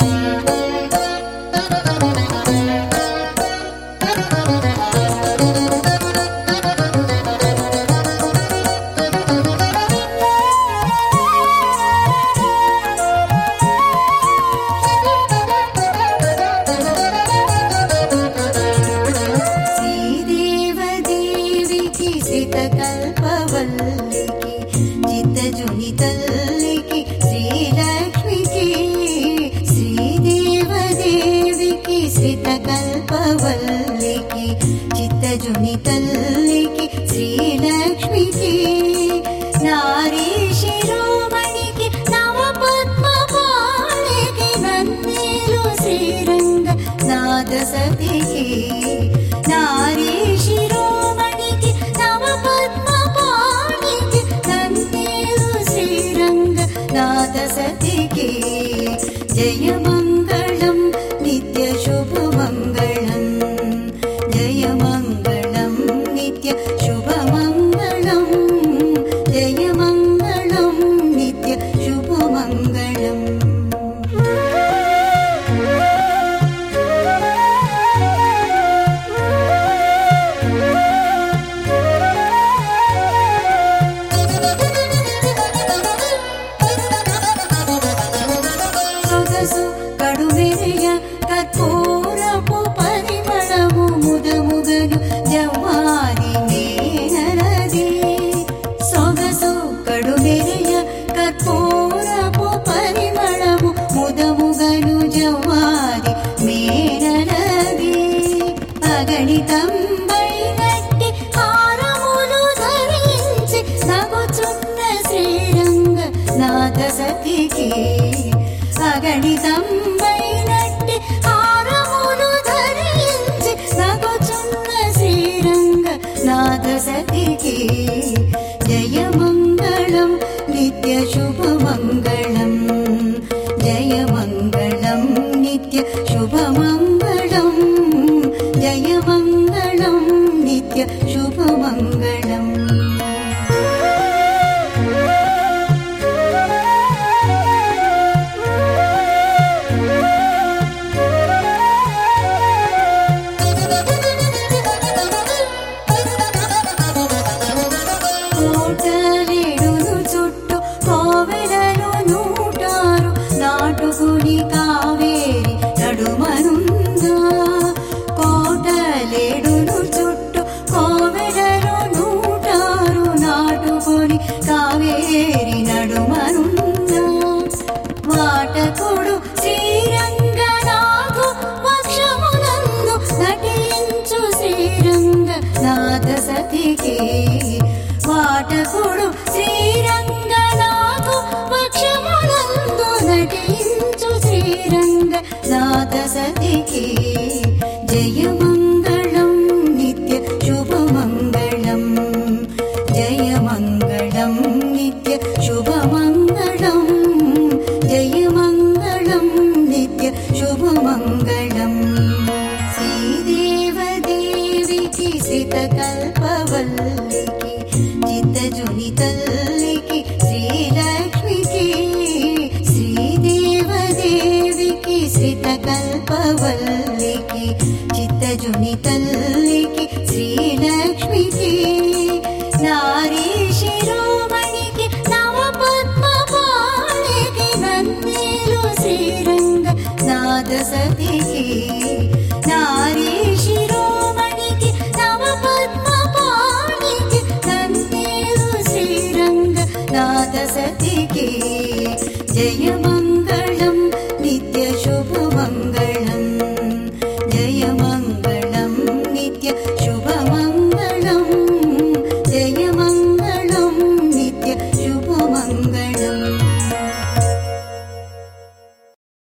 కల్పవల్లికి చిత్తజుని తల్లికి శ్రీలక్ష్మికి శ్రీదేవదేవికి శ్రీత కల్పవల్లికి చిత్తజుని తల్లికి శ్రీలక్ష్మికి నారీ శిరోమణికి నవపద్మపాణికి నన్నేలు శ్రీరంగ నాద సతికి నారీ శిరోమణికి నవపద్మపాణికి నన్నేలు శ్రీరంగ నాద సతికి జయమంగళం నిత్య శుభమంగళం జయమంగళం నిత్య శుభమంగళం జయమంగళం నిత్య శుభమంగళం సొగసు కడుమెరియ కర్పూరపు పరిమళము ముదముగను జవ్వాది మేనరది సొగసు కడుమెరియ కర్పూరపు పరిమళము ముదముగను జవ్వాది మేనరది అగణితంబైనట్టి హారములు ధరించి నగుచున్న శ్రీరంగ నాద సతికి అగణితంబైనట్టి హారములు ధరించి నగుచున్న శ్రీరంగ నాద సతికి జయమంగళం నిత్య శుభమంగళం జయమంగళం నిత్య శుభమంగళం జయమంగళం నిత్య శుభమంగళం కోటలేడును చుట్టూ కోవెలను నూటారు నాటుకుని కావేరి నడుమనుందా కోటలేడును చుట్టూ కోవెలను నూటారు నాటుకుని కావేరి నడుమనుందా వాటకుడు శ్రీరంగనాథు వక్షమునందు నటించు శ్రీరంగ నాద సతికి వాటకుడు శ్రీరంగనాథు వక్షమునందు నటించు శ్రీరంగ నాద సతికి జయమంగళం నిత్య శుభమంగళం జయమంగళం నిత్య శుభమంగళం జయమంగళం నిత్య శుభమంగళం శ్రీదేవదేవికి శ్రీత కల్పవల్లికి చిత్తజుని తల్లికి శ్రీలక్ష్మికి శ్రీదేవదేవికి శ్రీత కల్పవల్లికి చిత్తజుని తల్లికి శ్రీలక్ష్మికి నారీ శిరోమణికి నవపద్మపాణికి నన్నేలు శ్రీరంగ నాద సతికి